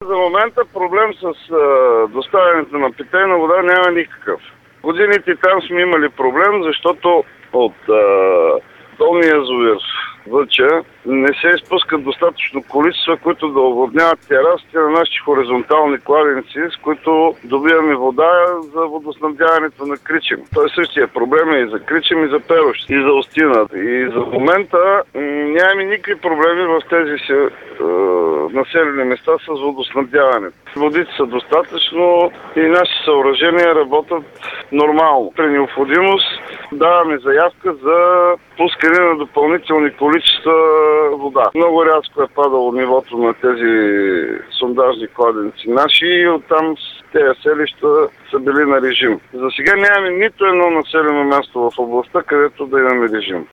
за момента проблем с доставянето на питейна вода няма никакъв. Годините там сме имали проблем, защото от долния язовир Въча не се изпускат достатъчно количества, които да оводняват терасите на нашите хоризонтални кладенци, с които добиваме вода за водоснабдяването на Кричим. Той същия проблем е и за Кричим, и за Перущ, и за Устина. И за момента нямаме никакви проблеми в тези населени места с водоснабдяването. Водите са достатъчно и наши съоръжения работят нормално. При необходимост даваме заявка за пускане на допълнителни количества вода. Много рязко е падало нивото на тези сондажни кладенци наши и оттам тези селища са били на режим. За сега нямаме нито едно населено място в областта, където да имаме режим.